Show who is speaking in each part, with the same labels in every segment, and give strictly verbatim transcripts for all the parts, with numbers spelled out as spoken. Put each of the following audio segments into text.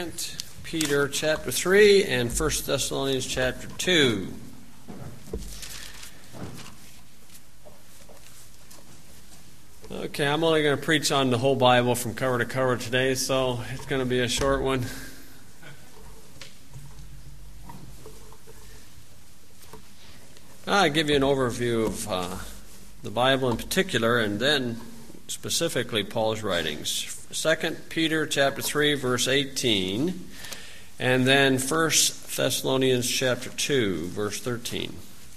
Speaker 1: Second Peter chapter three and First Thessalonians chapter two. Okay, I'm only going to preach on the whole Bible from cover to cover today, so it's going to be a short one. I'll give you an overview of uh, the Bible in particular, and then specifically Paul's writings. Second Peter chapter three, verse eighteen, and then First Thessalonians chapter two, verse thirteen.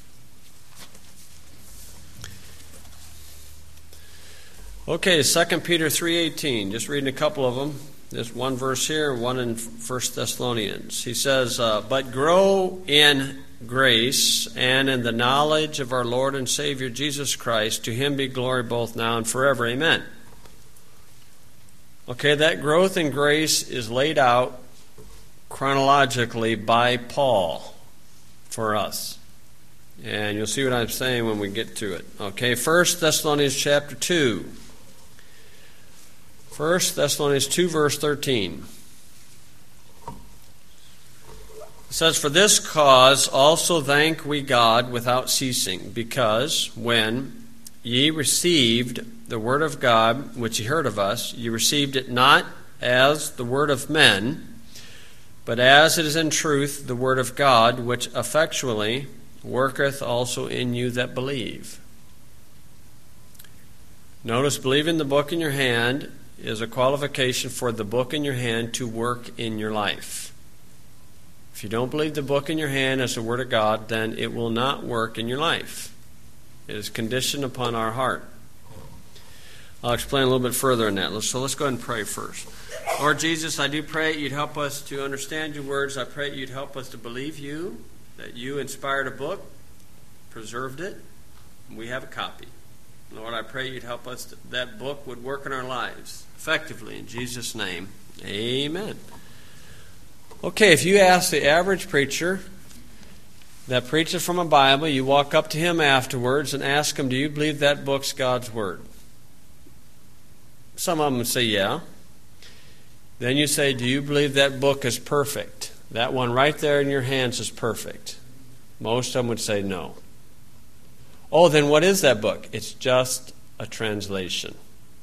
Speaker 1: Okay, Second Peter three eighteen. Just reading a couple of them. There's one verse here and one in First Thessalonians. He says, uh, "But grow in grace and in the knowledge of our Lord and Savior Jesus Christ. To Him be glory both now and forever. Amen." Okay, that growth in grace is laid out chronologically by Paul for us. And you'll see what I'm saying when we get to it. Okay, First Thessalonians chapter two. First Thessalonians two, verse thirteen. It says, "For this cause also thank we God without ceasing, because when ye received the word of God, which ye heard of us, ye received it not as the word of men, but as it is in truth the word of God, which effectually worketh also in you that believe." Notice, believing the book in your hand is a qualification for the book in your hand to work in your life. If you don't believe the book in your hand as the word of God, then it will not work in your life. It is conditioned upon our heart. I'll explain a little bit further on that. So let's go ahead and pray first. Lord Jesus, I do pray you'd help us to understand your words. I pray you'd help us to believe you, that you inspired a book, preserved it, and we have a copy. Lord, I pray you'd help us to, that book would work in our lives effectively. In Jesus' name, amen. Okay, if you ask the average preacher that preaches from a Bible, you walk up to him afterwards and ask him, "Do you believe that book's God's Word?" Some of them would say, "Yeah." Then you say, "Do you believe that book is perfect? That one right there in your hands is perfect?" Most of them would say no. "Oh, then what is that book?" "It's just a translation."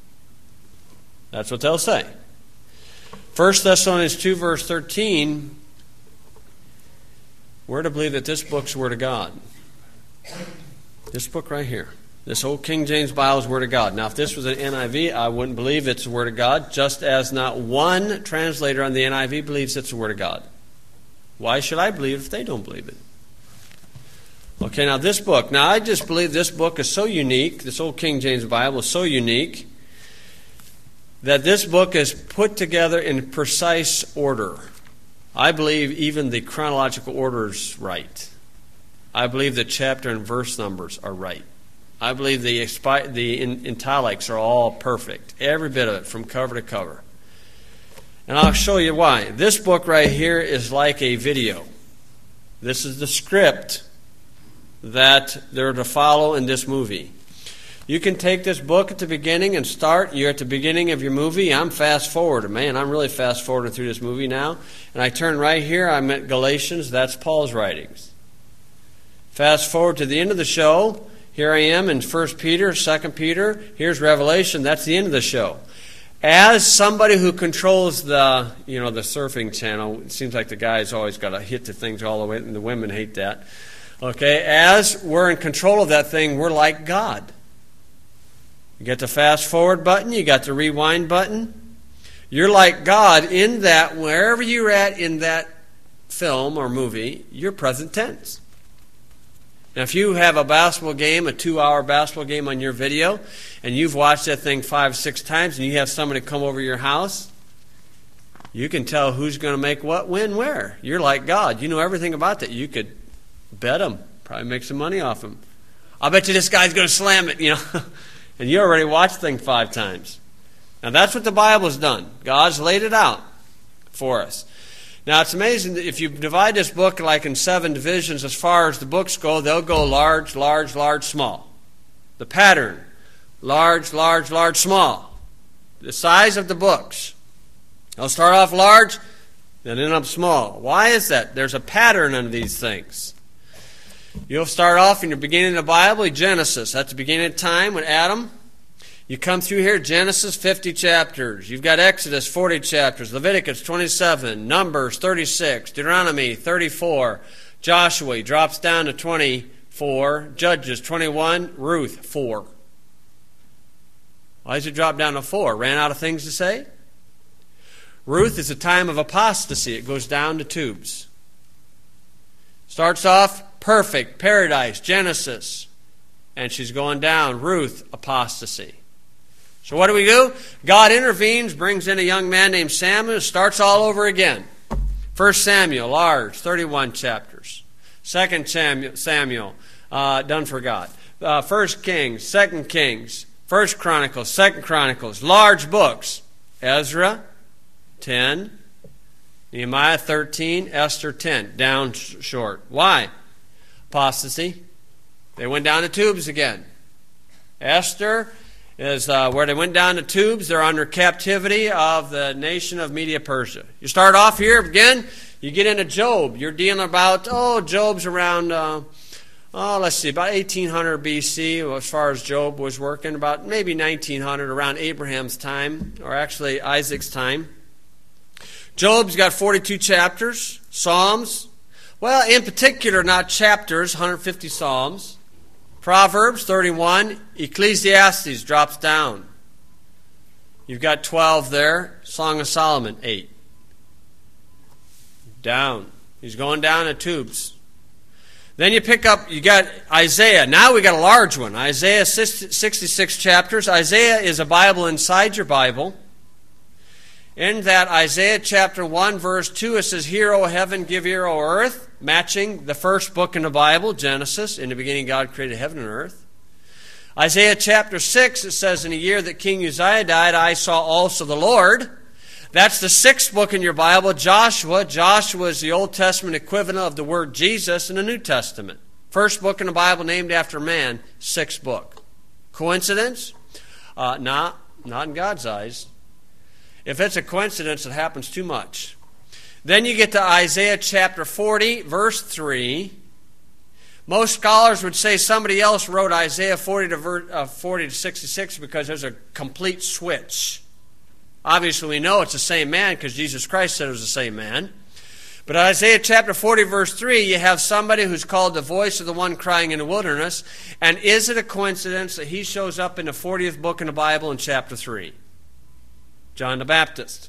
Speaker 1: That's what they'll say. First Thessalonians two, verse thirteen, we're to believe that this book's the Word of God. This book right here. This old King James Bible is the Word of God. Now, if this was an N I V, I wouldn't believe it's the Word of God, just as not one translator on the N I V believes it's the Word of God. Why should I believe if they don't believe it? Okay, now this book. Now, I just believe this book is so unique, this old King James Bible is so unique, that this book is put together in precise order. I believe even the chronological order is right. I believe the chapter and verse numbers are right. I believe the, expi- the in, italics are all perfect. Every bit of it, from cover to cover. And I'll show you why. This book right here is like a video. This is the script that they're to follow in this movie. You can take this book at the beginning and start. You're at the beginning of your movie. I'm fast forward. Man, I'm really fast forwarding through this movie now. And I turn right here. I'm at Galatians. That's Paul's writings. Fast forward to the end of the show. Here I am in First Peter, Second Peter. Here's Revelation. That's the end of the show. As somebody who controls the, you know, the surfing channel, it seems like the guy's always got to hit the things all the way, and the women hate that. Okay, as we're in control of that thing, we're like God. You got the fast forward button, you got the rewind button. You're like God in that wherever you're at in that film or movie, you're present tense. Now, if you have a basketball game, a two-hour basketball game on your video, and you've watched that thing five, six times, and you have somebody come over your house, you can tell who's going to make what, when, where. You're like God. You know everything about that. You could bet him, probably make some money off him. I'll bet you this guy's going to slam it, you know. And you already watched the thing five times. Now, that's what the Bible's done. God's laid it out for us. Now, it's amazing that if you divide this book like in seven divisions as far as the books go, they'll go large, large, large, small. The pattern, large, large, large, small. The size of the books. They'll start off large, They end up small. Why is that? There's a pattern in these things. You'll start off in the beginning of the Bible, Genesis. That's the beginning of time with Adam. You come through here, Genesis, fifty chapters. You've got Exodus, forty chapters. Leviticus, twenty-seven. Numbers, thirty-six. Deuteronomy, thirty-four. Joshua, he drops down to twenty-four. Judges, twenty-one. Ruth, four. Why does it drop down to four? Ran out of things to say? Ruth is a time of apostasy. It goes down to tubes. Starts off perfect, paradise, Genesis. And she's going down, Ruth, apostasy. So what do we do? God intervenes, brings in a young man named Samuel, starts all over again. First Samuel, large, thirty-one chapters. Second Samuel, Samuel uh, done for God. Uh, First Kings, Second Kings, First Chronicles, Second Chronicles, large books. Ezra, ten. Nehemiah, thirteen. Esther, ten. Down sh- short. Why? Apostasy. They went down the tubes again. Esther is uh, where they went down the tubes. They're under captivity of the nation of Media-Persia. You start off here again. You get into Job. You're dealing about, oh, Job's around, uh, oh, let's see, about eighteen hundred B C as far as Job was working. About maybe nineteen hundred around Abraham's time, or actually Isaac's time. Job's got forty-two chapters. Psalms. Well, in particular, not chapters, one hundred fifty Psalms. Proverbs, thirty-one. Ecclesiastes drops down. You've got twelve there. Song of Solomon, eight. Down. He's going down the tubes. Then you pick up, you got Isaiah. Now we got a large one. Isaiah, sixty-six chapters. Isaiah is a Bible inside your Bible. In that Isaiah chapter one, verse two, it says, "Hear, O heaven, give ear, O earth," matching the first book in the Bible, Genesis. In the beginning, God created heaven and earth. Isaiah chapter six, it says, "In the year that King Uzziah died, I saw also the Lord." That's the sixth book in your Bible, Joshua. Joshua is the Old Testament equivalent of the word Jesus in the New Testament. First book in the Bible named after man, sixth book. Coincidence? Uh, not, not in God's eyes. If it's a coincidence, it happens too much. Then you get to Isaiah chapter forty, verse three. Most scholars would say somebody else wrote Isaiah forty to, ver, uh, forty to sixty-six because there's a complete switch. Obviously, we know it's the same man because Jesus Christ said it was the same man. But Isaiah chapter forty, verse three, you have somebody who's called the voice of the one crying in the wilderness. And is it a coincidence that he shows up in the fortieth book in the Bible in chapter three? John the Baptist.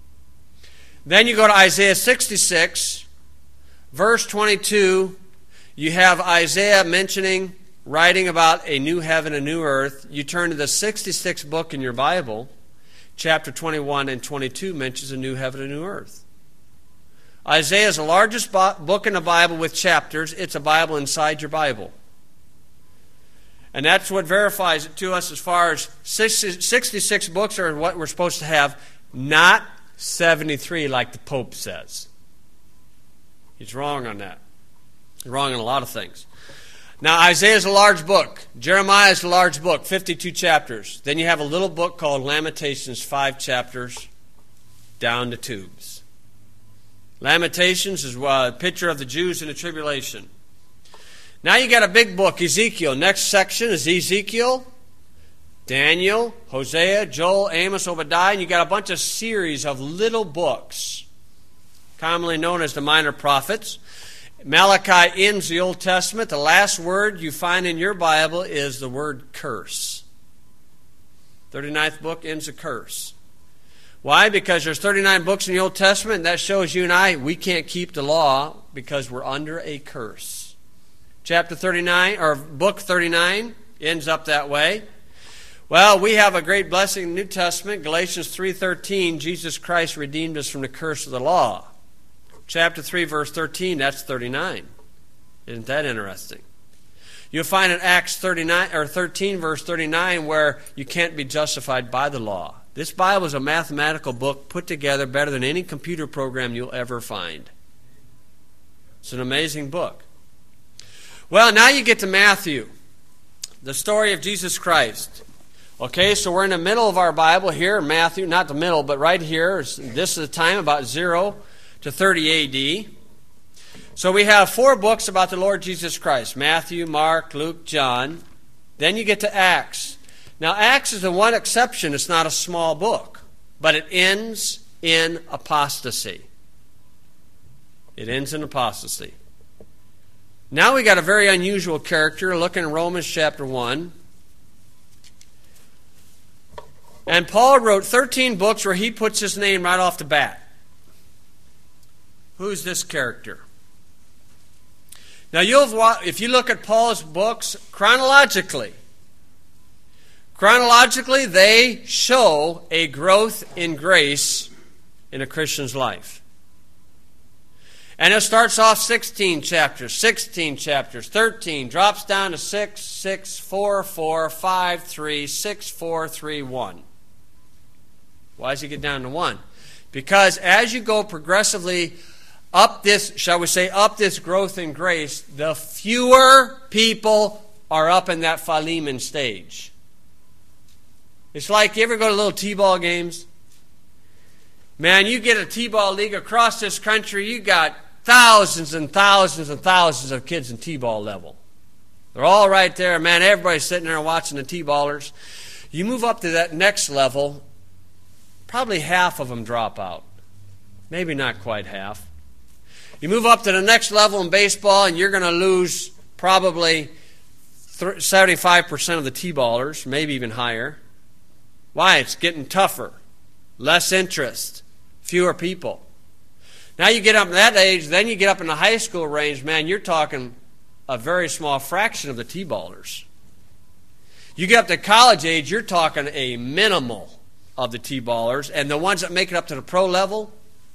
Speaker 1: Then you go to Isaiah sixty-six, verse twenty-two. You have Isaiah mentioning, writing about a new heaven, a new earth. You turn to the sixty-sixth book in your Bible. Chapter twenty-one and twenty-two mentions a new heaven, a new earth. Isaiah is the largest book in the Bible with chapters. It's a Bible inside your Bible. And that's what verifies it to us as far as sixty-six books are what we're supposed to have, not seventy-three like the Pope says. He's wrong on that. He's wrong on a lot of things. Now, Isaiah is a large book. Jeremiah is a large book, fifty-two chapters. Then you have a little book called Lamentations, five chapters, down the tubes. Lamentations is a picture of the Jews in the tribulation. Now you got a big book, Ezekiel. Next section is Ezekiel, Daniel, Hosea, Joel, Amos, Obadiah. And you got a bunch of series of little books, commonly known as the minor prophets. Malachi ends the Old Testament. The last word you find in your Bible is the word curse. thirty-ninth book ends a curse. Why? Because there's thirty-nine books in the Old Testament, and that shows you and I, we can't keep the law because we're under a curse. Chapter thirty-nine, or book thirty-nine, ends up that way. Well, we have a great blessing in the New Testament. Galatians three thirteen, Jesus Christ redeemed us from the curse of the law. Chapter three, verse thirteen, that's thirty-nine. Isn't that interesting? You'll find in Acts thirty-nine or thirteen, verse thirty-nine, where you can't be justified by the law. This Bible is a mathematical book put together better than any computer program you'll ever find. It's an amazing book. Well, now you get to Matthew, the story of Jesus Christ. Okay, so we're in the middle of our Bible here, Matthew, not the middle, but right here. This is the time about zero to thirty A D. So we have four books about the Lord Jesus Christ: Matthew, Mark, Luke, John. Then you get to Acts. Now, Acts is the one exception. It's not a small book, but it ends in apostasy. It ends in apostasy. Now we got a very unusual character. Look in Romans chapter one. And Paul wrote thirteen books where he puts his name right off the bat. Who's this character? Now, you'll, if you look at Paul's books chronologically, chronologically they show a growth in grace in a Christian's life. And it starts off sixteen chapters, sixteen chapters, thirteen, drops down to six, six, four, four, five, three, six, four, three, one. Why does he get down to one? Because as you go progressively up this, shall we say, up this growth in grace, the fewer people are up in that Philemon stage. It's like, you ever go to little T-ball games? Man, you get a T-ball league across this country, you got thousands and thousands and thousands of kids in T-ball level. They're all right there. Man, everybody's sitting there watching the T-ballers. You move up to that next level, probably half of them drop out. Maybe not quite half. You move up to the next level in baseball, and you're going to lose probably seventy-five percent of the T-ballers, maybe even higher. Why? It's getting tougher. Less interest. Fewer people. Now you get up in that age, then you get up in the high school range, man, you're talking a very small fraction of the T-ballers. You get up to college age, you're talking a minimal of the T-ballers, and the ones that make it up to the pro level,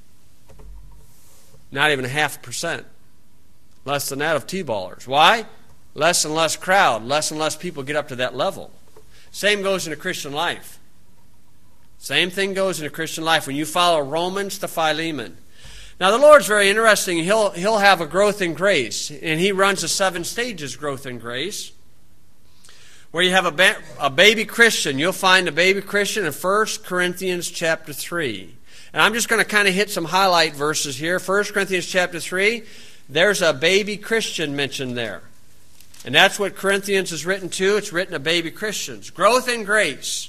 Speaker 1: not even a half a percent. Less than that of T-ballers. Why? Less and less crowd. Less and less people get up to that level. Same goes in a Christian life. Same thing goes in a Christian life. When you follow Romans to Philemon. Now the Lord's very interesting. He'll, he'll have a growth in grace. And He runs a seven stages growth in grace. Where you have a, ba- a baby Christian. You'll find a baby Christian in First Corinthians chapter three. And I'm just going to kind of hit some highlight verses here. First Corinthians chapter three, there's a baby Christian mentioned there. And that's what Corinthians is written to. It's written to baby Christians. Growth in grace.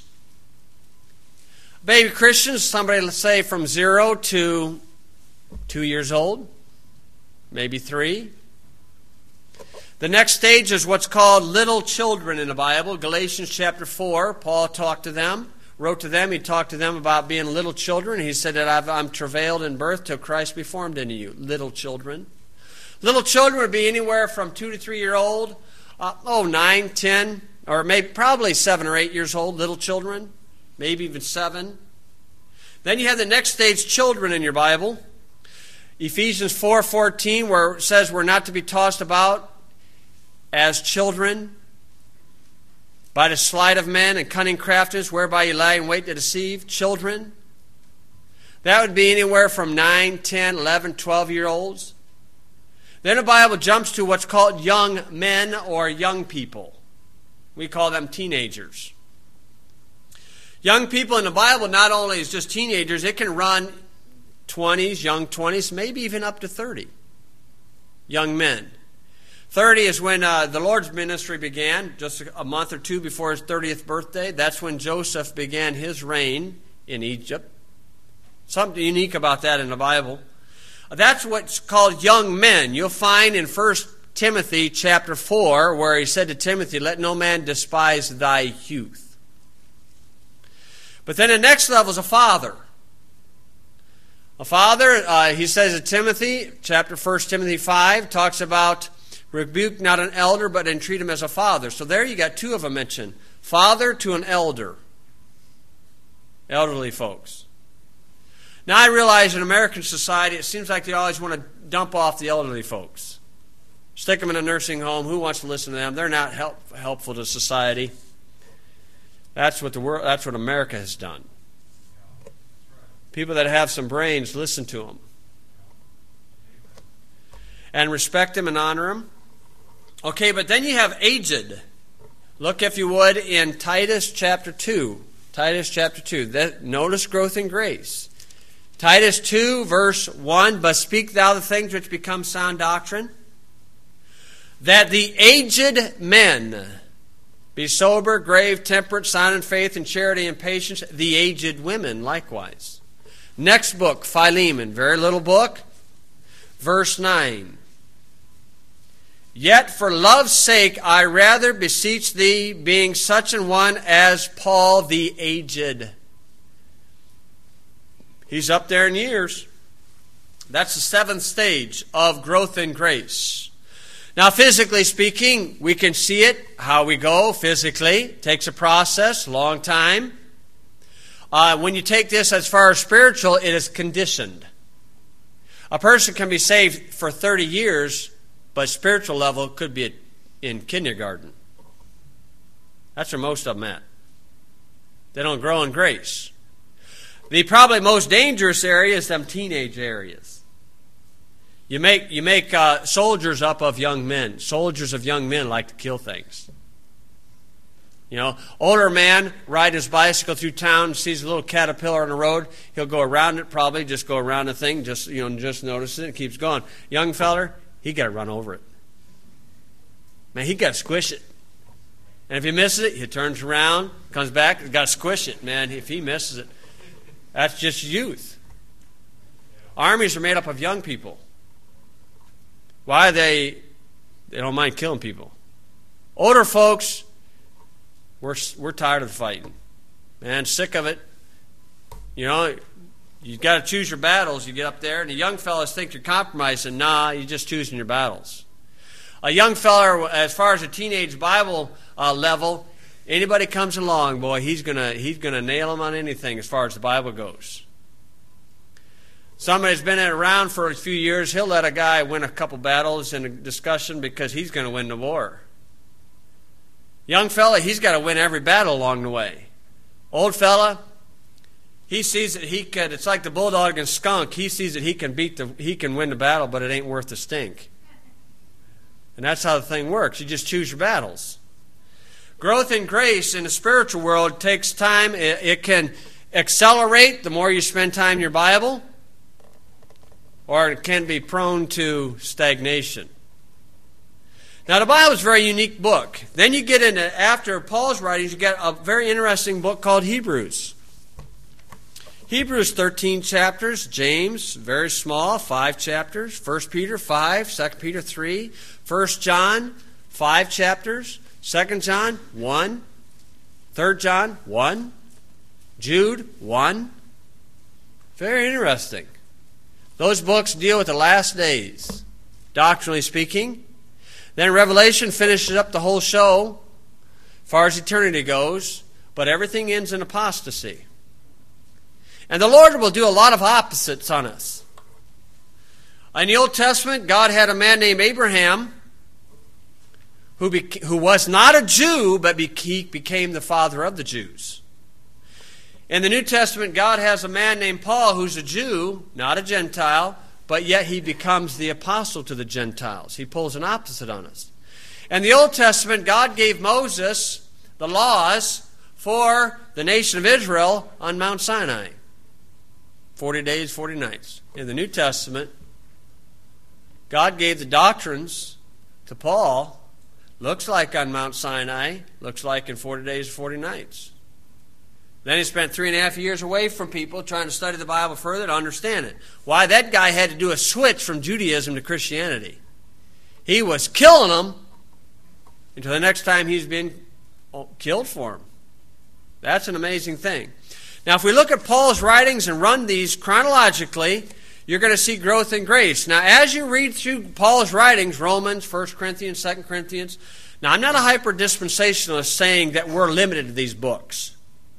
Speaker 1: Baby Christians, somebody, let's say, from zero to two years old. Maybe three. The next stage is what's called little children in the Bible. Galatians chapter four, Paul talked to them. Wrote to them, he talked to them about being little children. He said that I've, I'm travailed in birth till Christ be formed into you. Little children. Little children would be anywhere from two to three year old, uh, oh, nine, ten, or maybe probably seven or eight years old, little children, maybe even seven. Then you have the next stage, children in your Bible. Ephesians four fourteen, where it says we're not to be tossed about as children, by the sleight of men and cunning craftiness, whereby you lie in wait to deceive children. That would be anywhere from nine, ten, eleven, twelve-year-olds. Then the Bible jumps to what's called young men or young people. We call them teenagers. Young people in the Bible not only is just teenagers, it can run twenties, young twenties, maybe even up to thirty. Young men. thirty is when uh, the Lord's ministry began, just a month or two before His thirtieth birthday. That's when Joseph began his reign in Egypt. Something unique about that in the Bible. That's what's called young men. You'll find in First Timothy chapter four, where he said to Timothy, let no man despise thy youth. But then the next level is a father. A father, uh, he says to Timothy, chapter First Timothy five, talks about rebuke not an elder, but entreat him as a father. So there you got two of them mentioned. Father to an elder. Elderly folks. Now I realize in American society, it seems like they always want to dump off the elderly folks. Stick them in a nursing home. Who wants to listen to them? They're not help, helpful to society. That's what the world. That's what America has done. People that have some brains, listen to them. And respect them and honor them. Okay, but then you have aged. Look, if you would, in Titus chapter two. Titus chapter two. That, notice growth in grace. Titus two, verse one, but speak thou the things which become sound doctrine, that the aged men be sober, grave, temperate, sound in faith and charity and patience, the aged women likewise. Next book, Philemon, very little book, verse nine. Yet for love's sake I rather beseech thee, being such an one as Paul the aged. He's up there in years. That's the seventh stage of growth in grace. Now, physically speaking, we can see it, how we go physically. It takes a process, long time. Uh, when you take this as far as spiritual, it is conditioned. A person can be saved for thirty years, but spiritual level could be in kindergarten. That's where most of them at. They don't grow in grace. The probably most dangerous area is them teenage areas. You make you make uh, soldiers up of young men. Soldiers of young men like to kill things. You know, older man ride his bicycle through town, sees a little caterpillar on the road. He'll go around it, probably just go around the thing, just you know, just notice it. It keeps going. Young feller, he got to run over it. Man, he got to squish it. And if he misses it, he turns around, comes back, he's got to squish it. Man, if he misses it, that's just youth. Armies are made up of young people. Why? They they don't mind killing people. Older folks, we're we're tired of the fighting. Man, sick of it. You know, you've got to choose your battles. You get up there, and the young fellas think you're compromising. Nah, you're just choosing your battles. A young fella, as far as a teenage Bible uh, level, anybody comes along, boy, he's gonna he's gonna nail them on anything as far as the Bible goes. Somebody's been around for a few years, he'll let a guy win a couple battles in a discussion because he's going to win the war. Young fella, he's got to win every battle along the way. Old fella, he sees that he can. It's like the bulldog and skunk. He sees that he can beat the he can win the battle, but it ain't worth the stink. And that's how the thing works. You just choose your battles. Growth in grace in the spiritual world takes time. It, it can accelerate the more you spend time in your Bible, or it can be prone to stagnation. Now, the Bible is a very unique book. Then you get into, after Paul's writings, you get a very interesting book called Hebrews. Hebrews, thirteen chapters. James, very small, five chapters. First Peter, five. Second Peter, three. First John, five chapters. Second John, one. Third John, one. Jude, one. Very interesting. Those books deal with the last days, doctrinally speaking. Then Revelation finishes up the whole show, as far as eternity goes, but everything ends in apostasy. And the Lord will do a lot of opposites on us. In the Old Testament, God had a man named Abraham who, bec- who was not a Jew, but be- became the father of the Jews. In the New Testament, God has a man named Paul who's a Jew, not a Gentile, but yet he becomes the apostle to the Gentiles. He pulls an opposite on us. In the Old Testament, God gave Moses the laws for the nation of Israel on Mount Sinai. Forty days, forty nights. In the New Testament, God gave the doctrines to Paul. Looks like on Mount Sinai, looks like in forty days, forty nights. Then he spent three and a half years away from people trying to study the Bible further to understand it. Why? That guy had to do a switch from Judaism to Christianity. He was killing them until the next time he's been killed for them. That's an amazing thing. Now, if we look at Paul's writings and run these chronologically, you're going to see growth in grace. Now, as you read through Paul's writings, Romans, First Corinthians, Second Corinthians, now I'm not a hyper-dispensationalist saying that we're limited to these books.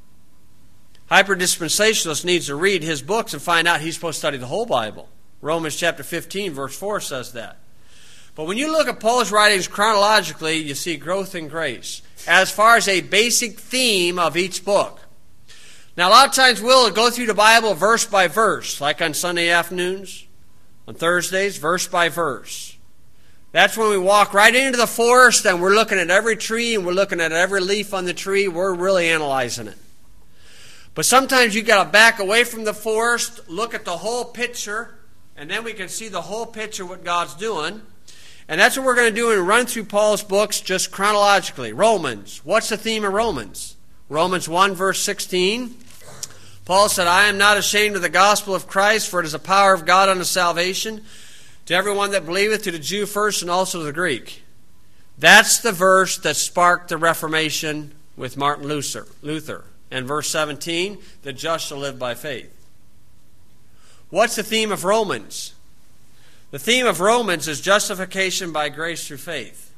Speaker 1: Hyper-dispensationalist needs to read his books and find out he's supposed to study the whole Bible. Romans chapter fifteen, verse four says that. But when you look at Paul's writings chronologically, you see growth in grace as far as a basic theme of each book. Now, a lot of times we'll go through the Bible verse by verse, like on Sunday afternoons, on Thursdays, verse by verse. That's when we walk right into the forest and we're looking at every tree and we're looking at every leaf on the tree. We're really analyzing it. But sometimes you got to back away from the forest, look at the whole picture, and then we can see the whole picture what God's doing. And that's what we're going to do and run through Paul's books just chronologically. Romans. What's the theme of Romans? Romans one, verse sixteen. Paul said, I am not ashamed of the gospel of Christ, for it is the power of God unto salvation to everyone that believeth, to the Jew first and also to the Greek. That's the verse that sparked the Reformation with Martin Luther. Luther. And verse seventeen, the just shall live by faith. What's the theme of Romans? The theme of Romans is justification by grace through faith.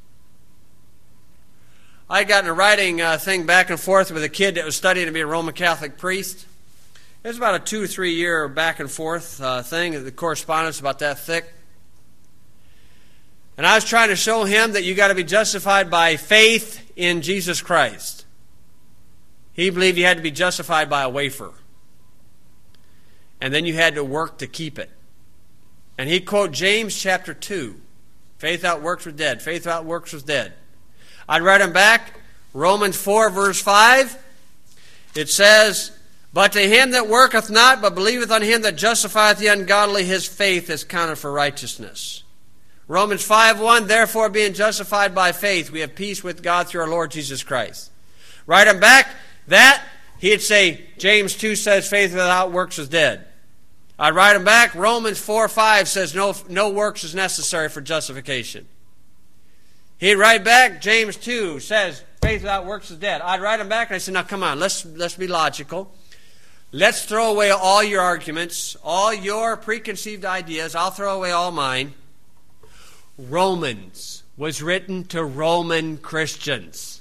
Speaker 1: I got in a writing uh, thing back and forth with a kid that was studying to be a Roman Catholic priest. It was about a two or three year back and forth uh, thing. The correspondence about that thick. And I was trying to show him that you got to be justified by faith in Jesus Christ. He believed you had to be justified by a wafer. And then you had to work to keep it. And he'd quote James chapter two. Faith without works was dead. Faith without works was dead. I'd write him back. Romans four verse five. It says, but to him that worketh not, but believeth on him that justifieth the ungodly, his faith is counted for righteousness. Romans five one, therefore being justified by faith, we have peace with God through our Lord Jesus Christ. Write him back that, he'd say, James two says faith without works is dead. I'd write him back, Romans four five says no, no works is necessary for justification. He'd write back, James two says faith without works is dead. I'd write him back and I said, now come on, let's, let's be logical. Let's throw away all your arguments, all your preconceived ideas. I'll throw away all mine. Romans was written to Roman Christians.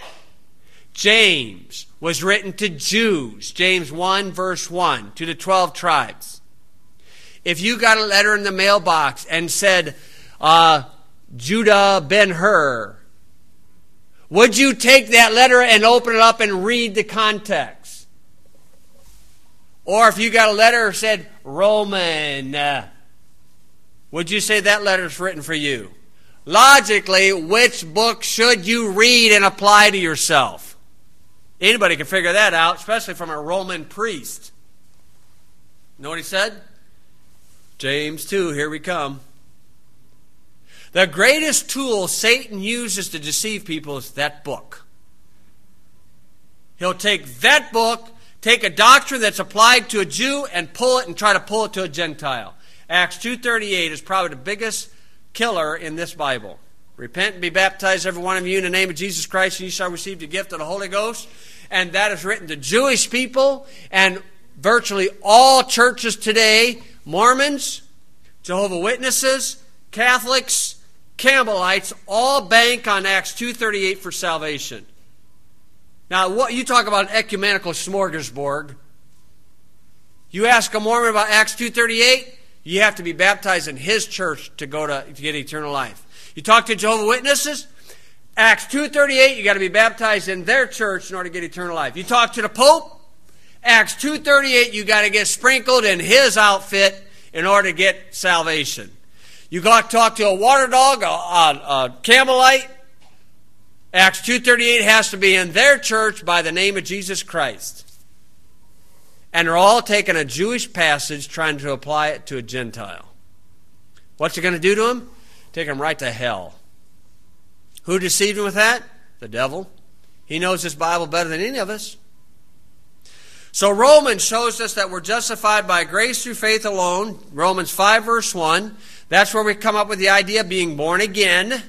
Speaker 1: James was written to Jews. James one verse one, to the twelve tribes. If you got a letter in the mailbox and said, uh, Judah Ben-Hur, would you take that letter and open it up and read the context? Or if you got a letter that said Roman, uh, would you say that letter is written for you? Logically, which book should you read and apply to yourself? Anybody can figure that out, especially from a Roman priest. Know what he said? James two, here we come. The greatest tool Satan uses to deceive people is that book. He'll take that book, take a doctrine that's applied to a Jew, and pull it and try to pull it to a Gentile. Acts two thirty-eight is probably the biggest killer in this Bible. Repent and be baptized, every one of you, in the name of Jesus Christ, and you shall receive the gift of the Holy Ghost. And that is written to Jewish people and virtually all churches today, Mormons, Jehovah's Witnesses, Catholics, Campbellites, all bank on Acts two thirty-eight for salvation. Now, what you talk about an ecumenical smorgasbord. You ask a Mormon about Acts two thirty-eight, you have to be baptized in his church to go to, to get eternal life. You talk to Jehovah's Witnesses, Acts two thirty-eight, you got to be baptized in their church in order to get eternal life. You talk to the Pope, Acts two thirty-eight, you got to get sprinkled in his outfit in order to get salvation. You got to talk to a water dog, a, a, a Campbellite, Acts two thirty-eight has to be in their church by the name of Jesus Christ. And they're all taking a Jewish passage trying to apply it to a Gentile. What's it going to do to them? Take them right to hell. Who deceived him with that? The devil. He knows this Bible better than any of us. So Romans shows us that we're justified by grace through faith alone. Romans five verse one. That's where we come up with the idea of being born again.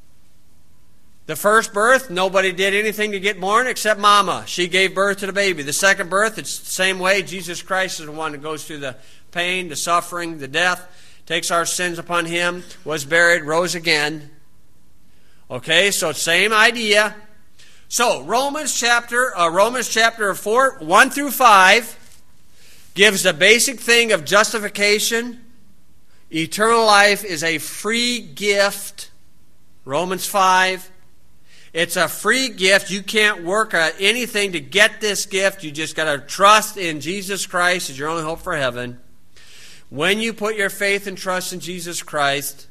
Speaker 1: The first birth, nobody did anything to get born except Mama. She gave birth to the baby. The second birth, it's the same way. Jesus Christ is the one that goes through the pain, the suffering, the death, takes our sins upon him, was buried, rose again. Okay, so same idea. So Romans chapter, uh, Romans chapter four, one through five, gives the basic thing of justification. Eternal life is a free gift. Romans five. It's a free gift. You can't work anything to get this gift. You just got to trust in Jesus Christ as your only hope for heaven. When you put your faith and trust in Jesus Christ,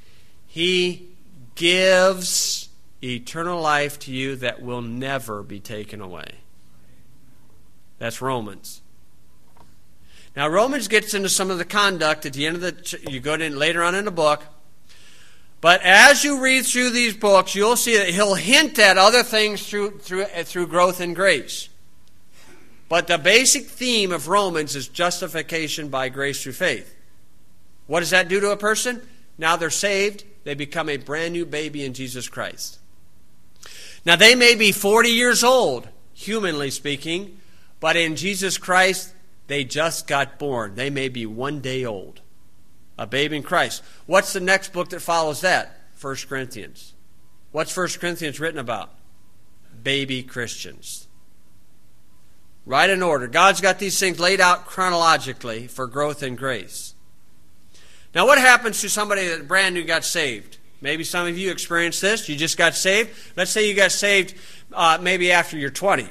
Speaker 1: He gives eternal life to you that will never be taken away. That's Romans. Now, Romans gets into some of the conduct at the end of the, you go in later on in the book. But as you read through these books, you'll see that he'll hint at other things through, through, through growth in grace. But the basic theme of Romans is justification by grace through faith. What does that do to a person? Now they're saved. They become a brand new baby in Jesus Christ. Now they may be forty years old, humanly speaking, but in Jesus Christ, they just got born. They may be one day old. A babe in Christ. What's the next book that follows that? First Corinthians. What's First Corinthians written about? Baby Christians. Right in order. God's got these things laid out chronologically for growth in grace. Now what happens to somebody that brand new got saved? Maybe some of you experienced this. You just got saved. Let's say you got saved uh, maybe after you're twenty.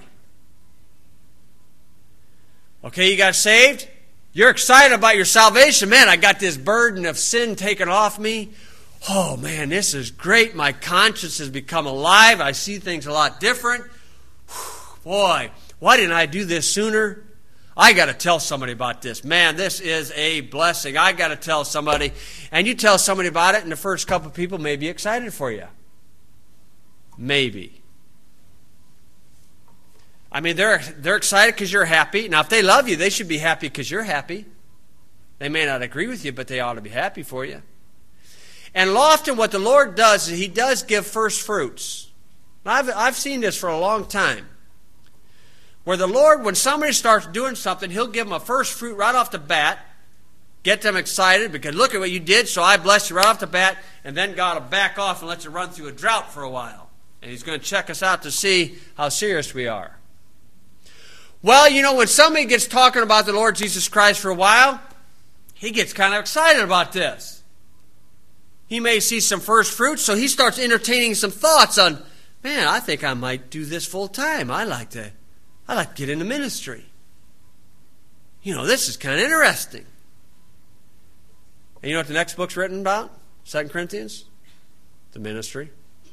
Speaker 1: Okay, you got saved. You're excited about your salvation. Man, I got this burden of sin taken off me. Oh, man, this is great. My conscience has become alive. I see things a lot different. Boy, why didn't I do this sooner? I got to tell somebody about this. Man, this is a blessing. I got to tell somebody. And you tell somebody about it, and the first couple of people may be excited for you. Maybe. I mean, they're they're excited because you're happy. Now, if they love you, they should be happy because you're happy. They may not agree with you, but they ought to be happy for you. And often what the Lord does is He does give first fruits. I've, I've seen this for a long time. Where the Lord, when somebody starts doing something, He'll give them a first fruit right off the bat, get them excited because look at what you did, so I bless you right off the bat, and then God will back off and let you run through a drought for a while. And He's going to check us out to see how serious we are. Well, you know, when somebody gets talking about the Lord Jesus Christ for a while, he gets kind of excited about this. He may see some first fruits, so he starts entertaining some thoughts on, man, I think I might do this full time. I like to, I like to get into ministry. You know, this is kind of interesting. And you know what the next book's written about? Second Corinthians? The ministry.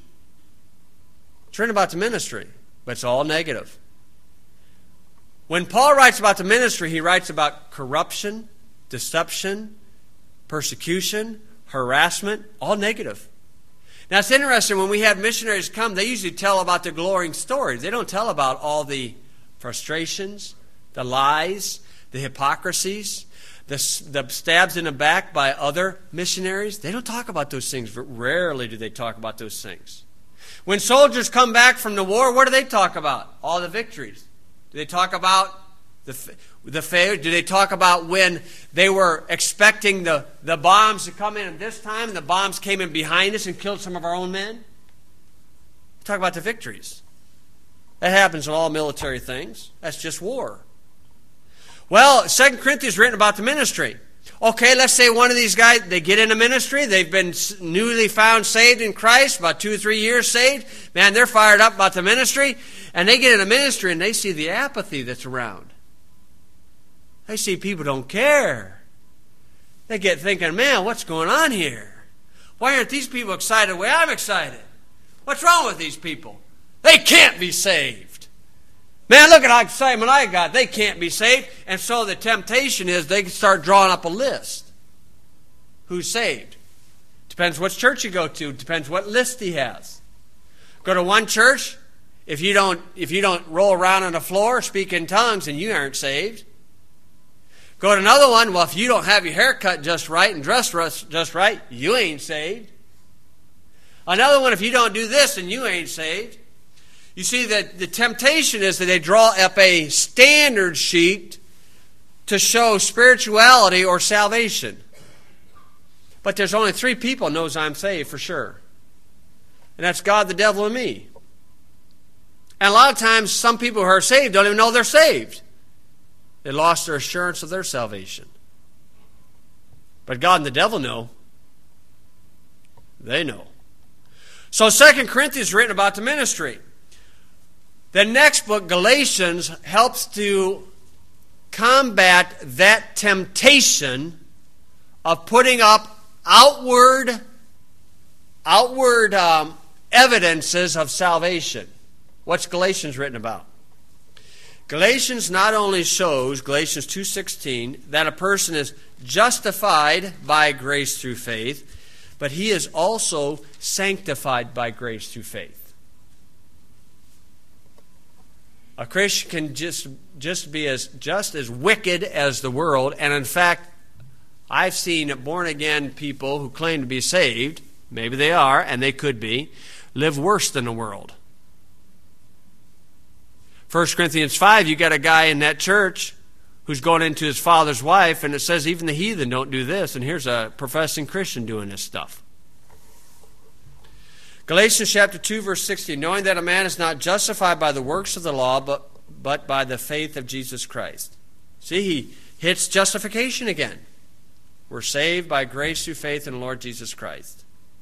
Speaker 1: It's written about the ministry, but it's all negative. When Paul writes about the ministry, he writes about corruption, deception, persecution, harassment, all negative. Now it's interesting, when we have missionaries come, they usually tell about the glowing stories. They don't tell about all the frustrations, the lies, the hypocrisies, the, the stabs in the back by other missionaries. They don't talk about those things. Rarely do they talk about those things. When soldiers come back from the war, what do they talk about? All the victories. Do they talk about the the failure? Do they talk about when they were expecting the, the bombs to come in at this time and the bombs came in behind us and killed some of our own men? They talk about the victories. That happens in all military things. That's just war. Well, Second Corinthians is written about the ministry. Okay, let's say one of these guys, they get into ministry, they've been newly found saved in Christ, about two or three years saved. Man, they're fired up about the ministry, and they get into ministry and they see the apathy that's around. They see people don't care. They get thinking, man, what's going on here? Why aren't these people excited the way I'm excited? What's wrong with these people? They can't be saved. Man, look at how excitement I got. They can't be saved. And so the temptation is they start drawing up a list. Who's saved? Depends what church you go to. Depends what list he has. Go to one church, if you don't if you don't roll around on the floor, speak in tongues, and you aren't saved. Go to another one, well, if you don't have your hair cut just right and dressed just right, you ain't saved. Another one, if you don't do this, and you ain't saved. You see, that the temptation is that they draw up a standard sheet to show spirituality or salvation. But there's only three people knows I'm saved for sure. And that's God, the devil, and me. And a lot of times, some people who are saved don't even know they're saved. They lost their assurance of their salvation. But God and the devil know. They know. So Second Corinthians is written about the ministry. The next book, Galatians, helps to combat that temptation of putting up outward, outward um, evidences of salvation. What's Galatians written about? Galatians not only shows, Galatians two sixteen, that a person is justified by grace through faith, but he is also sanctified by grace through faith. A Christian can just, just be as just as wicked as the world, and in fact, I've seen born-again people who claim to be saved, maybe they are, and they could be, live worse than the world. First Corinthians five, you got a guy in that church who's going into his father's wife, and it says even the heathen don't do this, and here's a professing Christian doing this stuff. Galatians chapter two, verse sixteen, knowing that a man is not justified by the works of the law, but, but by the faith of Jesus Christ. See, he hits justification again. We're saved by grace through faith in the Lord Jesus Christ.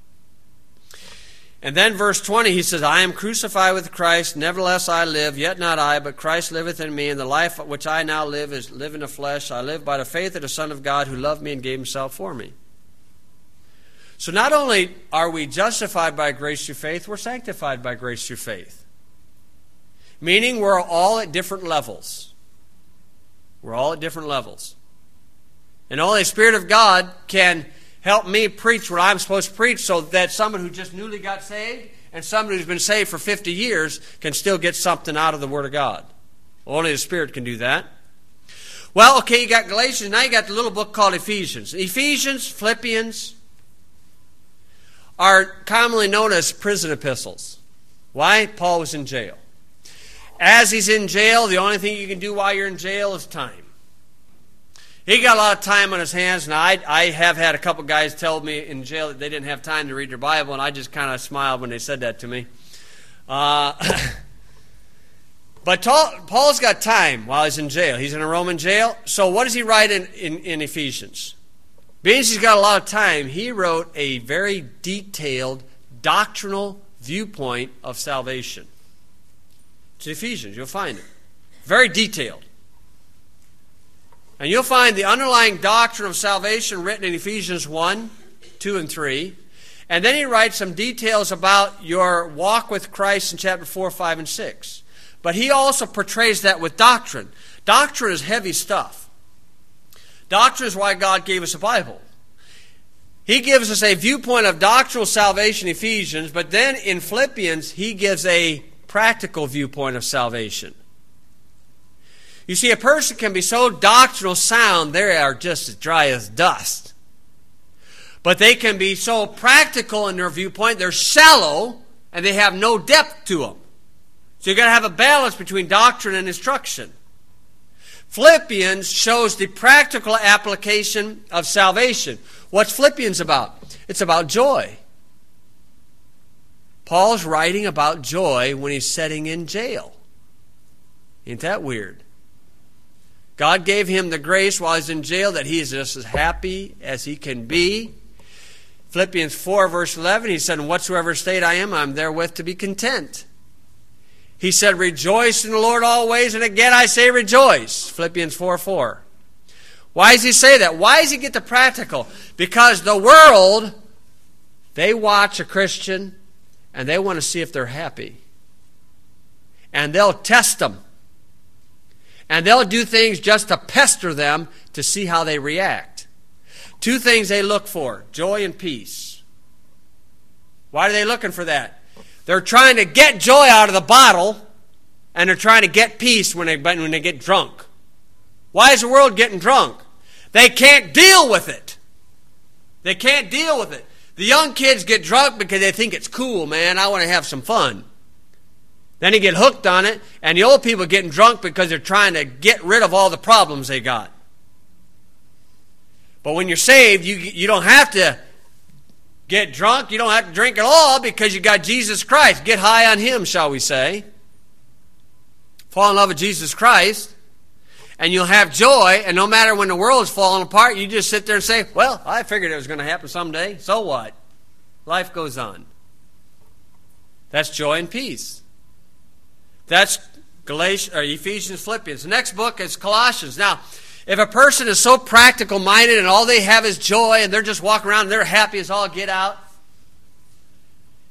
Speaker 1: And then verse twenty, he says, I am crucified with Christ, nevertheless I live, yet not I, but Christ liveth in me, and the life which I now live is live in the flesh. I live by the faith of the Son of God, who loved me and gave himself for me. So not only are we justified by grace through faith, we're sanctified by grace through faith. Meaning we're all at different levels. We're all at different levels. And only the Spirit of God can help me preach what I'm supposed to preach, so that someone who just newly got saved and someone who's been saved for fifty years can still get something out of the Word of God. Only the Spirit can do that. Well, okay, you got Galatians, now you got the little book called Ephesians. Ephesians, Philippians are commonly known as prison epistles. Why? Paul was in jail. As he's in jail, the only thing you can do while you're in jail is time. He got a lot of time on his hands. Now, I, I have had a couple guys tell me in jail that they didn't have time to read their Bible, and I just kind of smiled when they said that to me. Uh, but Paul's got time while he's in jail. He's in a Roman jail. So what does he write in, in, in Ephesians? Being he's got a lot of time, he wrote a very detailed doctrinal viewpoint of salvation. It's Ephesians. You'll find it. Very detailed. And you'll find the underlying doctrine of salvation written in Ephesians one, two, and three. And then he writes some details about your walk with Christ in chapter four, five, and six. But he also portrays that with doctrine. Doctrine is heavy stuff. Doctrine is why God gave us a Bible. He gives us a viewpoint of doctrinal salvation, Ephesians, but then in Philippians, he gives a practical viewpoint of salvation. You see, a person can be so doctrinal sound, they are just as dry as dust. But they can be so practical in their viewpoint, they're shallow, and they have no depth to them. So you've got to have a balance between doctrine and instruction. Philippians shows the practical application of salvation. What's Philippians about? It's about joy. Paul's writing about joy when he's sitting in jail. Ain't that weird? God gave him the grace while he's in jail that he is just as happy as he can be. Philippians four, verse eleven, he said, in whatsoever state I am, I'm therewith to be content. He said, rejoice in the Lord always, and again I say rejoice. Philippians four, four. Why does he say that? Why does he get the practical? Because the world, they watch a Christian, and they want to see if they're happy. And they'll test them. And they'll do things just to pester them to see how they react. Two things they look for, joy and peace. Why are they looking for that? They're trying to get joy out of the bottle, and they're trying to get peace when they, when they get drunk. Why is the world getting drunk? They can't deal with it. They can't deal with it. The young kids get drunk because they think it's cool, man. I want to have some fun. Then they get hooked on it, and the old people are getting drunk because they're trying to get rid of all the problems they got. But when you're saved, you, you don't have to get drunk. You don't have to drink at all because you got Jesus Christ. Get high on Him, shall we say. Fall in love with Jesus Christ, and you'll have joy, and no matter when the world is falling apart, you just sit there and say, well, I figured it was going to happen someday. So what? Life goes on. That's joy and peace. That's Galatians, or Ephesians, Philippians. The next book is Colossians. Now, if a person is so practical minded and all they have is joy and they're just walking around and they're happy as all get out,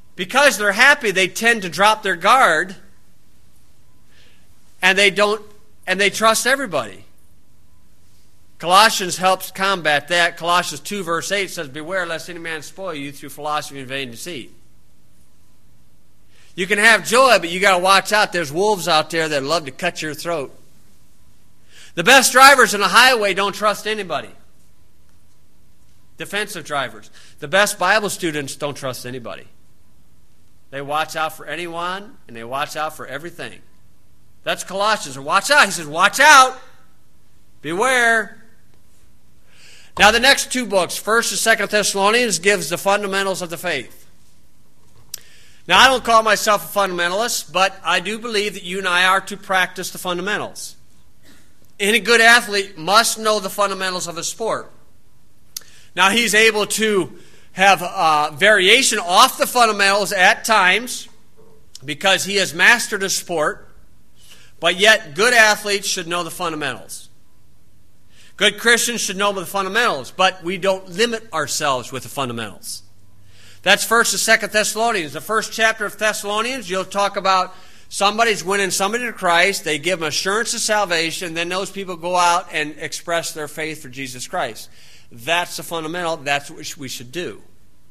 Speaker 1: because they're happy, they tend to drop their guard and they don't and they trust everybody. Colossians helps combat that. Colossians two verse eight says, beware lest any man spoil you through philosophy and vain deceit. You can have joy, but you got to watch out. There's wolves out there that love to cut your throat. The best drivers on the highway don't trust anybody. Defensive drivers. The best Bible students don't trust anybody. They watch out for anyone, and they watch out for everything. That's Colossians. Watch out. He says, watch out. Beware. Now the next two books, First and Second Thessalonians, gives the fundamentals of the faith. Now I don't call myself a fundamentalist, but I do believe that you and I are to practice the fundamentals. Any good athlete must know the fundamentals of a sport. Now he's able to have uh, variation off the fundamentals at times because he has mastered a sport, but yet good athletes should know the fundamentals. Good Christians should know the fundamentals, but we don't limit ourselves with the fundamentals. That's First and Second Thessalonians. The first chapter of Thessalonians, you'll talk about somebody's winning somebody to Christ. They give them assurance of salvation. Then those people go out and express their faith for Jesus Christ. That's the fundamental. That's what we should do.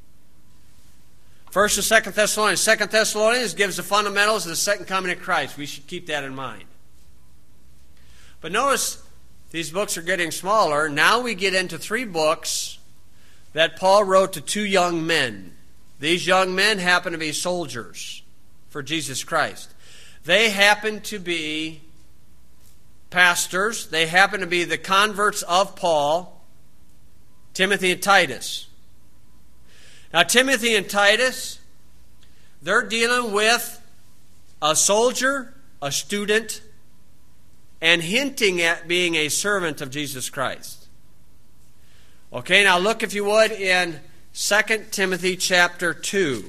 Speaker 1: First and Second Thessalonians. Second Thessalonians gives the fundamentals of the second coming of Christ. We should keep that in mind. But notice these books are getting smaller. Now we get into three books that Paul wrote to two young men. These young men happen to be soldiers for Jesus Christ. They happen to be pastors. They happen to be the converts of Paul, Timothy and Titus. Now Timothy and Titus, they're dealing with a soldier, a student, and hinting at being a servant of Jesus Christ. Okay, now look, if you would, in Second Timothy chapter two.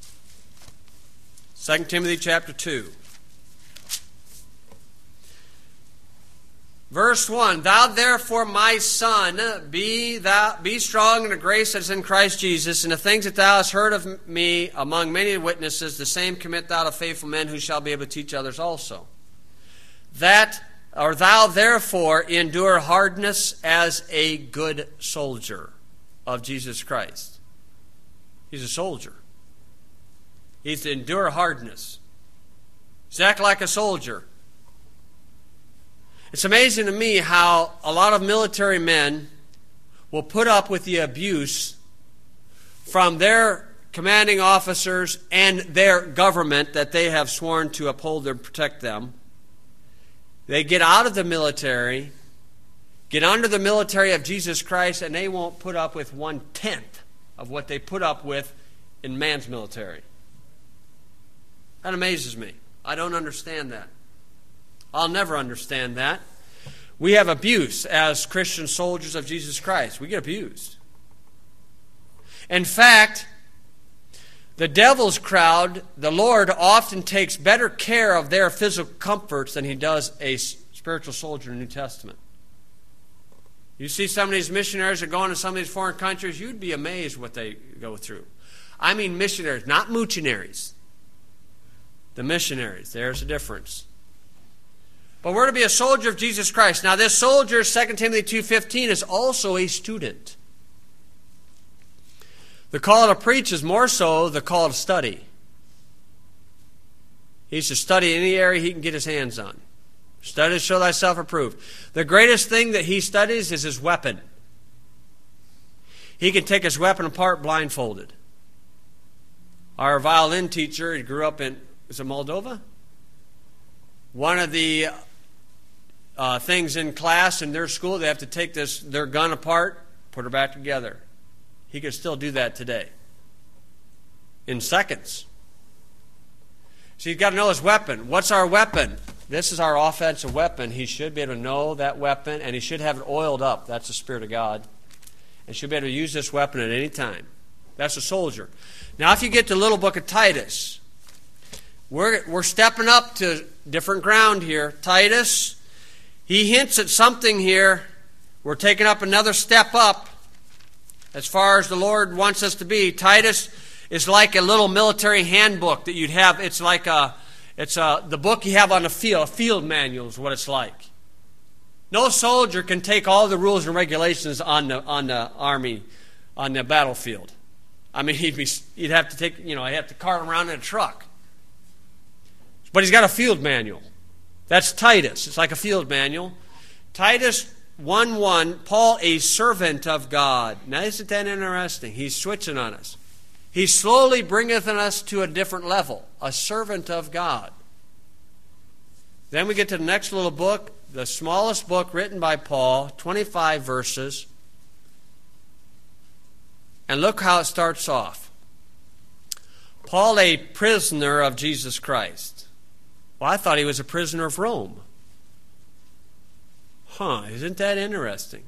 Speaker 1: Second Timothy chapter two. Verse one, Thou therefore, my son, be thou be strong in the grace that is in Christ Jesus, and the things that thou hast heard of me among many witnesses, the same commit thou to faithful men who shall be able to teach others also. That Or thou therefore endure hardness as a good soldier of Jesus Christ. He's a soldier. He's to endure hardness. He's to act like a soldier. It's amazing to me how a lot of military men will put up with the abuse from their commanding officers and their government that they have sworn to uphold and protect them. They get out of the military, get under the military of Jesus Christ, and they won't put up with one-tenth of what they put up with in man's military. That amazes me. I don't understand that. I'll never understand that. We have abuse as Christian soldiers of Jesus Christ. We get abused. In fact, the devil's crowd, the Lord often takes better care of their physical comforts than he does a spiritual soldier in the New Testament. You see some of these missionaries that are going to some of these foreign countries, you'd be amazed what they go through. I mean missionaries, not moochinaries. The missionaries, there's a difference. But we're to be a soldier of Jesus Christ. Now this soldier, Second Timothy two fifteen, is also a student. The call to preach is more so the call to study. He's to study any area he can get his hands on. Study to show thyself approved. The greatest thing that he studies is his weapon. He can take his weapon apart blindfolded. Our violin teacher, he grew up in, is it Moldova? One of the uh, things in class in their school, they have to take this their gun apart, put her back together. He could still do that today. In seconds. So you've got to know his weapon. What's our weapon? This is our offensive weapon. He should be able to know that weapon, and he should have it oiled up. That's the Spirit of God. And should be able to use this weapon at any time. That's a soldier. Now if you get to the little book of Titus, we're, we're stepping up to different ground here. Titus, he hints at something here. We're taking up another step up as far as the Lord wants us to be. Titus is like a little military handbook that you'd have. It's like a, it's a, the book you have on the field. A field manual is what it's like. No soldier can take all the rules and regulations on the on the army, on the battlefield. I mean, he'd be he'd have to take you know he'd have to cart around in a truck. But he's got a field manual. That's Titus. It's like a field manual. Titus one one, Paul, a servant of God. Now, isn't that interesting? He's switching on us. He slowly bringeth us to a different level, a servant of God. Then we get to the next little book, the smallest book written by Paul, twenty-five verses. And look how it starts off. Paul, a prisoner of Jesus Christ. Well, I thought he was a prisoner of Rome. Huh, isn't that interesting?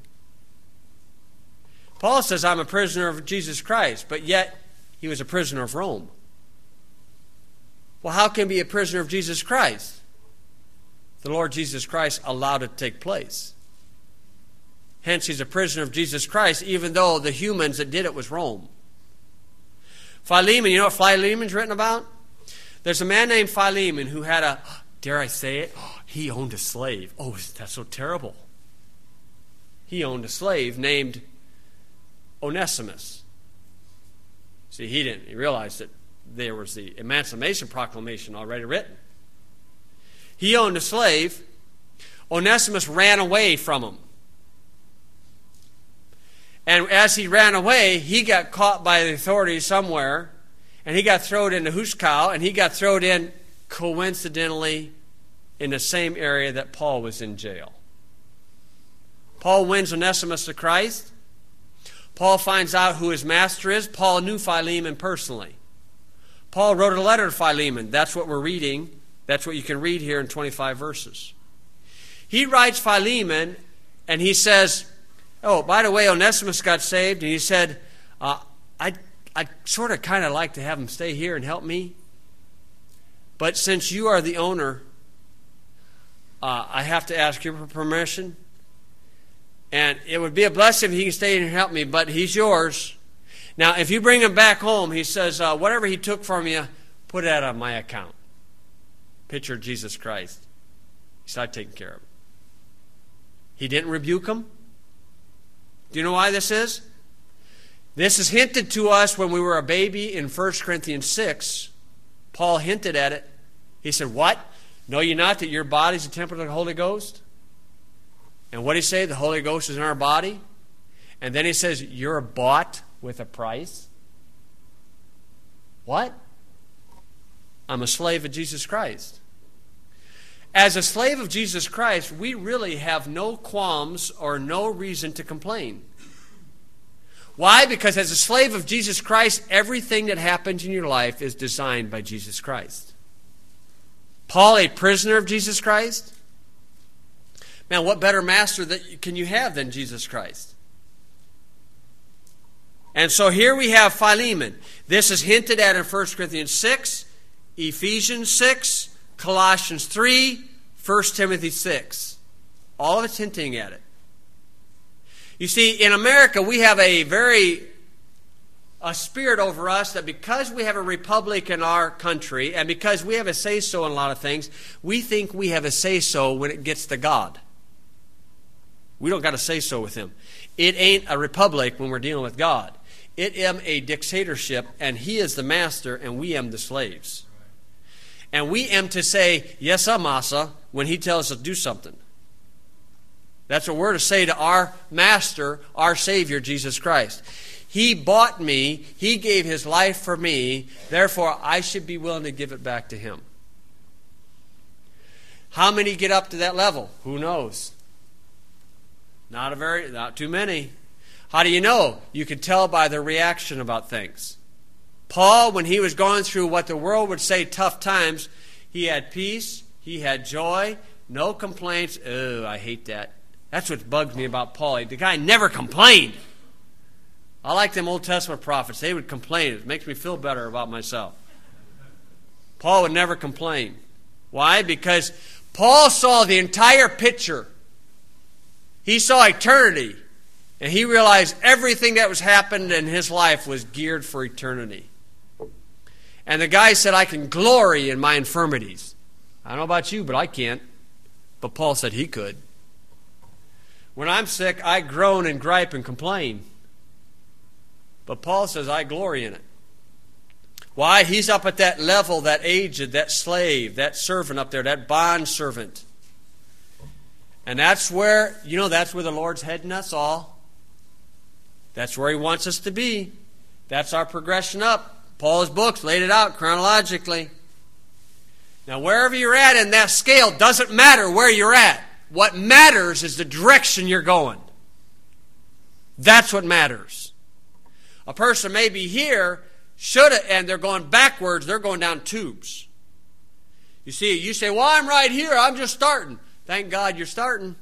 Speaker 1: Paul says, I'm a prisoner of Jesus Christ, but yet he was a prisoner of Rome. Well, how can he be a prisoner of Jesus Christ? The Lord Jesus Christ allowed it to take place. Hence, he's a prisoner of Jesus Christ, even though the humans that did it was Rome. Philemon, you know what Philemon's written about? There's a man named Philemon who had a, dare I say it, he owned a slave. Oh, that's so terrible. He owned a slave named Onesimus. See, he didn't he realized that there was the Emancipation Proclamation already written. He owned a slave. Onesimus ran away from him. And as he ran away, he got caught by the authorities somewhere, and he got thrown into Huskau, and he got thrown in coincidentally in the same area that Paul was in jail. Paul wins Onesimus to Christ. Paul finds out who his master is. Paul knew Philemon personally. Paul wrote a letter to Philemon. That's what we're reading. That's what you can read here in twenty-five verses. He writes Philemon, and he says, oh, by the way, Onesimus got saved, and he said, uh, I'd, I'd sort of kind of like to have him stay here and help me. But since you are the owner, uh, I have to ask your permission. And it would be a blessing if he can stay and help me, but he's yours. Now, if you bring him back home, he says, uh, whatever he took from you, put that on my account. Picture of Jesus Christ. He said, I've taken care of him. He didn't rebuke him. Do you know why this is? This is hinted to us when we were a baby in First Corinthians six. Paul hinted at it. He said, what? Know ye not that your body is a temple of the Holy Ghost? And what did he say? The Holy Ghost is in our body. And then he says, you're bought with a price. What? I'm a slave of Jesus Christ. As a slave of Jesus Christ, we really have no qualms or no reason to complain. Why? Because as a slave of Jesus Christ, everything that happens in your life is designed by Jesus Christ. Paul, a prisoner of Jesus Christ? Man, what better master that can you have than Jesus Christ? And so here we have Philemon. This is hinted at in First Corinthians six, Ephesians six, Colossians three, First Timothy six. All of it's hinting at it. You see, in America, we have a very a spirit over us that because we have a republic in our country and because we have a say-so in a lot of things, we think we have a say-so when it gets to God. We don't got a say-so with him. It ain't a republic when we're dealing with God. It am a dictatorship, and he is the master, and we am the slaves. And we am to say, yes, sir, massa, when he tells us to do something. That's what we're to say to our master, our Savior, Jesus Christ. He bought me. He gave his life for me. Therefore, I should be willing to give it back to him. How many get up to that level? Who knows? Not a very, not too many. How do you know? You can tell by their reaction about things. Paul, when he was going through what the world would say tough times, he had peace, he had joy, no complaints. Oh, I hate that. That's what bugs me about Paul. The guy never complained. I like them Old Testament prophets. They would complain. It makes me feel better about myself. Paul would never complain. Why? Because Paul saw the entire picture. He saw eternity. And he realized everything that was happened in his life was geared for eternity. And the guy said, I can glory in my infirmities. I don't know about you, but I can't. But Paul said he could. When I'm sick, I groan and gripe and complain. But Paul says, I glory in it. Why? He's up at that level, that aged, that slave, that servant up there, that bond servant. And that's where, you know, that's where the Lord's heading us all. That's where He wants us to be. That's our progression up. Paul's books laid it out chronologically. Now, wherever you're at in that scale doesn't matter where you're at. What matters is the direction you're going. That's what matters. A person may be here, should have, and they're going backwards, they're going down tubes. You see, you say, well, I'm right here, I'm just starting. Thank God you're starting.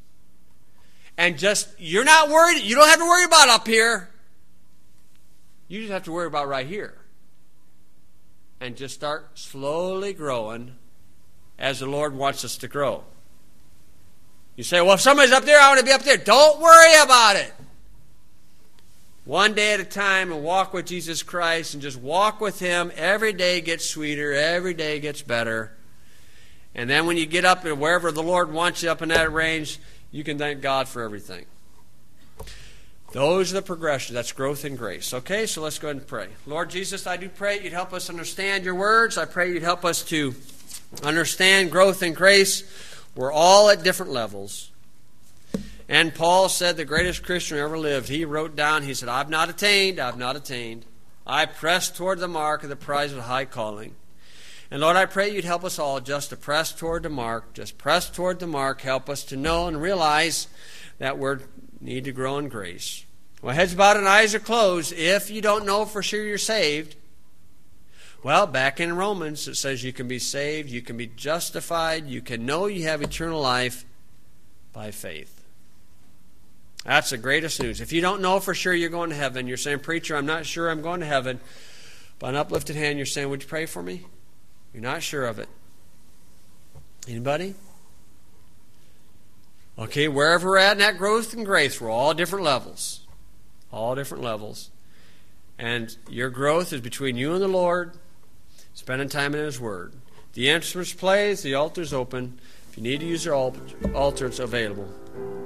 Speaker 1: And just, you're not worried, you don't have to worry about up here. You just have to worry about right here. And just start slowly growing as the Lord wants us to grow. You say, well, if somebody's up there, I want to be up there. Don't worry about it. One day at a time, and walk with Jesus Christ and just walk with Him. Every day gets sweeter. Every day gets better. And then when you get up and wherever the Lord wants you up in that range, you can thank God for everything. Those are the progressions. That's growth in grace. Okay, so let's go ahead and pray. Lord Jesus, I do pray You'd help us understand Your words. I pray You'd help us to understand growth in grace. We're all at different levels. And Paul said, the greatest Christian who ever lived, he wrote down, he said, I've not attained, I've not attained. I press toward the mark of the prize of the high calling. And Lord, I pray You'd help us all just to press toward the mark, just press toward the mark. Help us to know and realize that we need to grow in grace. Well, heads bowed and eyes are closed. If you don't know for sure you're saved, well, back in Romans, it says you can be saved, you can be justified, you can know you have eternal life by faith. That's the greatest news. If you don't know for sure you're going to heaven, you're saying, preacher, I'm not sure I'm going to heaven. By an uplifted hand, you're saying, would you pray for me? You're not sure of it. Anybody? Okay, wherever we're at in that growth and grace, we're all different levels. All different levels. And your growth is between you and the Lord, spending time in His Word. The instruments plays, the altar's open. If you need to use your altar, it's available.